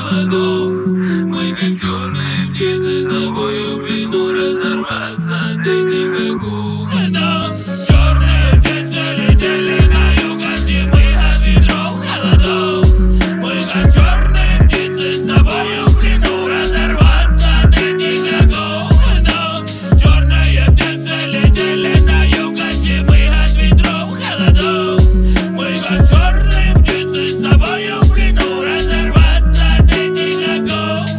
холодов. Мы как черные птицы с тобою в плену, разорваться от этих оков. Черные птицы летели на юг от зимы, от ветров холодов. Мы как черные птицы с тобою в плену, разорваться от этих оков. Черные птицы летели на юг от зимы, от ветров холодов. Мы как черные птицы с тобою в плену, разорваться от этих оков.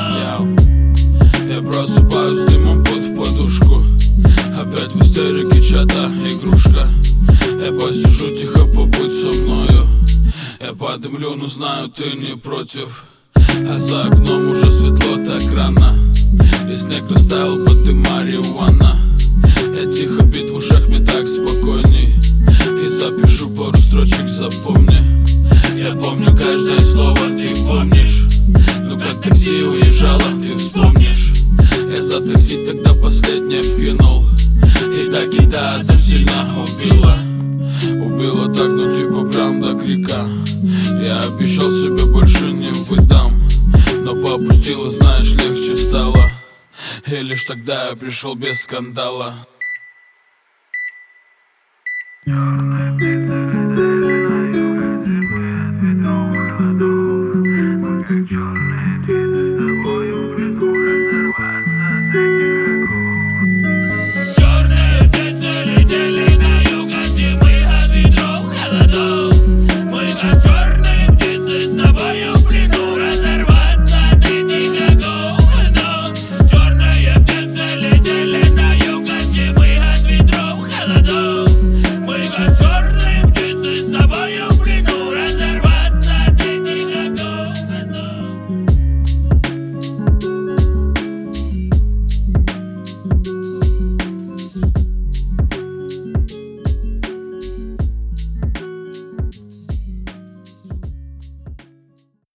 Я просыпаюсь с дымом под подушку. Опять в истерике чья-то игрушка. Я посижу тихо, побудь со мною. Я подымлю, но знаю, ты не против. А за окном уже светло так рано, и снег растаял под дым марихуана. Я тихо, бит в ушах, мне так спокойней. И запишу пару строчек, запомни. Я помню каждое слово, ты помнишь. Ну как такси уезжало, ты вспомнишь. Я за такси тогда последнее вкинул. И так это там сильно убило. Убило так, ну типа прям до крика. Я обещал себе больше не выдам, но попустила, знаешь, легче стало. И лишь тогда я пришел без скандала.